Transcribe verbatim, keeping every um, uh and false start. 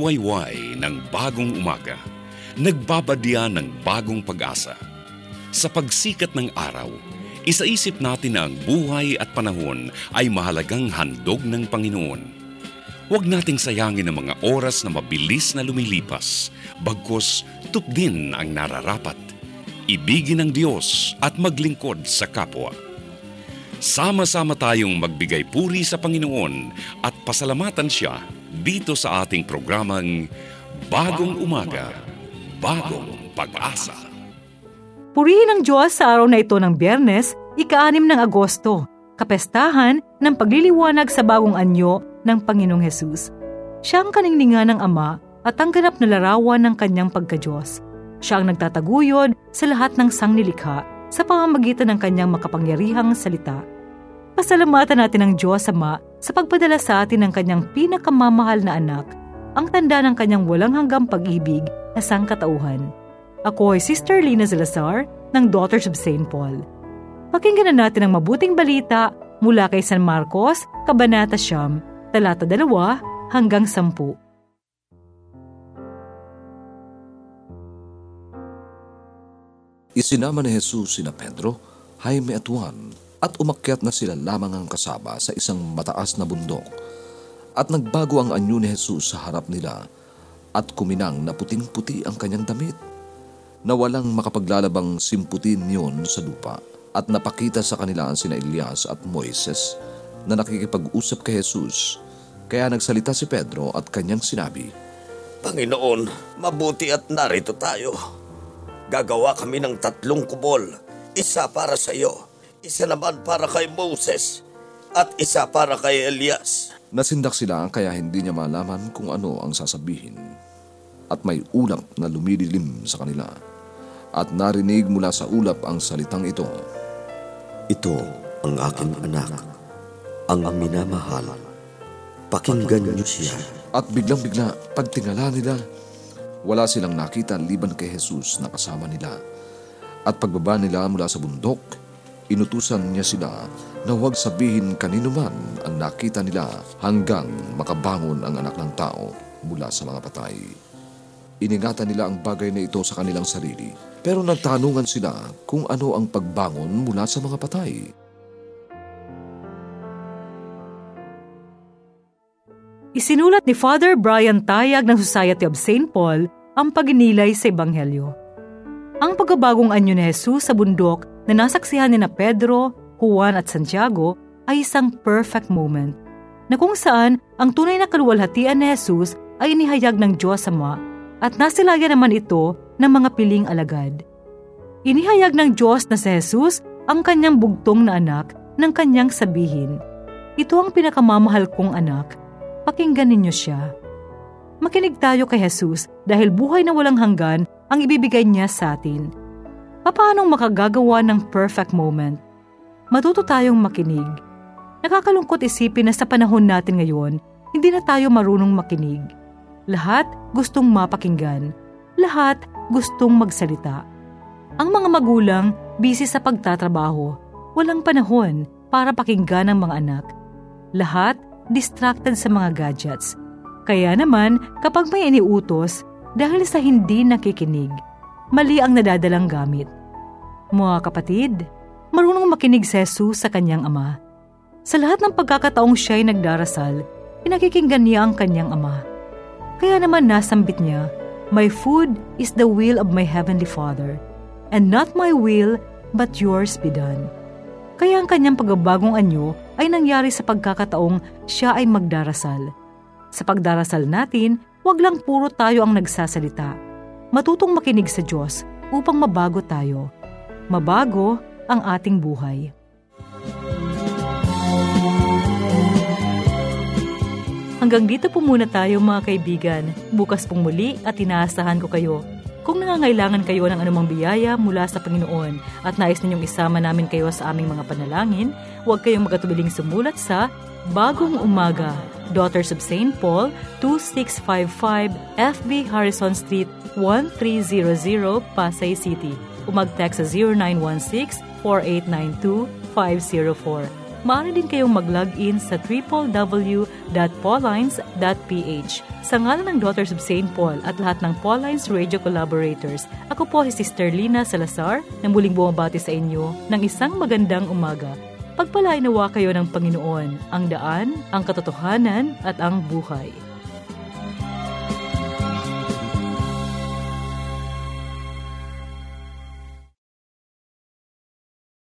nagwawayway ng bagong umaga, nagbabadya ng bagong pag-asa. Sa pagsikat ng araw, isaisip natin na ang buhay at panahon ay mahalagang handog ng Panginoon. Huwag nating sayangin ang mga oras na mabilis na lumilipas, bagkus tupdin ang nararapat. Ibigin ng Diyos at maglingkod sa kapwa. Sama-sama tayong magbigay puri sa Panginoon at pasalamatan Siya dito sa ating programang Bagong Umaga, Bagong Pag-asa. Purihin ang Diyos sa araw na ito ng Biyernes, ika-anim ng Agosto, kapestahan ng pagliliwanag sa bagong anyo ng Panginoong Hesus. Siya ang kaningningan ng Ama at ang ganap na larawan ng kanyang pagka-Diyos. Siya ang nagtataguyod sa lahat ng sangnilikha sa pamamagitan ng kanyang makapangyarihang salita. Pasalamatan natin ang Diyos Ama sa pagpadala sa atin ng kanyang pinakamamahal na anak, ang tanda ng kanyang walang hanggang pag-ibig na sangkatauhan. Ako ay Sister Lina Salazar ng Daughters of Saint Paul. Pakinggan na natin ang mabuting balita mula kay San Marcos, Kabanata Siyam, talata dalawa hanggang sampu. Isinama ni Jesus sina Pedro, Jaime at Juan at umakyat na sila lamang ang kasama sa isang mataas na bundok. At nagbago ang anyo ni Jesus sa harap nila at kuminang na puting-puti ang kanyang damit, na walang makapaglalabang simputin niyon sa lupa. At napakita sa kanila ang sina Elias at Moises na nakikipag-usap kay Jesus. Kaya nagsalita si Pedro at kanyang sinabi, Panginoon, mabuti at narito tayo. Gagawa kami ng tatlong kubol, isa para sa iyo, isa naman para kay Moses, at isa para kay Elias. Nasindak sila kaya hindi niya malaman kung ano ang sasabihin. At may ulap na lumidilim sa kanila. At narinig mula sa ulap ang salitang ito, Ito ang aking anak, ang minamahal. Pakinggan niyo siya. At biglang-bigla, pagtingala nila, wala silang nakita liban kay Jesus na kasama nila. At pagbaba nila mula sa bundok, inutusan niya sila na huwag sabihin kanino man ang nakita nila hanggang makabangon ang anak ng tao mula sa mga patay. Iningatan nila ang bagay na ito sa kanilang sarili, pero nagtanungan sila kung ano ang pagbangon mula sa mga patay. Isinulat ni Father Brian Tayag ng Society of Saint Paul ang pagninilay sa Ebanghelyo. Ang pagbabagong anyo ni Jesus sa bundok na nasaksihan ni na Pedro, Juan at Santiago ay isang perfect moment na kung saan ang tunay na kaluwalhatian ni Jesus ay inihayag ng Diyos Ama at nasilayan naman ito ng mga piling alagad. Inihayag ng Diyos na si Jesus ang kanyang bugtong na anak ng kanyang sabihin, Ito ang pinakamamahal kong anak, pakinggan ninyo siya. Makinig tayo kay Jesus dahil buhay na walang hanggan ang ibibigay niya sa atin. Paanong makagagawa ng perfect moment? Matuto tayong makinig. Nakakalungkot isipin na sa panahon natin ngayon, hindi na tayo marunong makinig. Lahat gustong mapakinggan. Lahat gustong magsalita. Ang mga magulang, busy sa pagtatrabaho. Walang panahon para pakinggan ang mga anak. Lahat distracted sa mga gadgets. Kaya naman, kapag may iniutos, dahil sa hindi nakikinig, mali ang nadadalang gamit. Mga kapatid, marunong makinig si Jesus sa kanyang ama. Sa lahat ng pagkakataong siya'y nagdarasal, pinakikinggan niya ang kanyang ama. Kaya naman nasambit niya, My food is the will of my heavenly Father, and not my will, but yours be done. Kaya ang kanyang pagbabagong anyo ay nangyari sa pagkakataong siya ay magdarasal. Sa pagdarasal natin, wag lang puro tayo ang nagsasalita. Matutong makinig sa Diyos upang mabago tayo. Mabago ang ating buhay. Hanggang dito po muna tayo mga kaibigan. Bukas pong muli at inaasahan ko kayo. Kung nangangailangan kayo ng anumang biyaya mula sa Panginoon at nais ninyong isama namin kayo sa aming mga panalangin, huwag kayong magatubiling sumulat sa Bagong Umaga, Daughters of Saint Paul, two six five five F B Harrison Street, one three zero zero, Pasay City. O mag-text sa zero nine one six, four eight nine two, five zero four. maaari din kayong mag-log in sa w w w dot paulines dot p h. Sa ngalan ng Daughters of Saint Paul at lahat ng Paulines Radio Collaborators, ako po si Sister Lina Salazar na muling bumabati sa inyo ng isang magandang umaga. Pagpalain nawa kayo ng Panginoon, ang daan, ang katotohanan at ang buhay.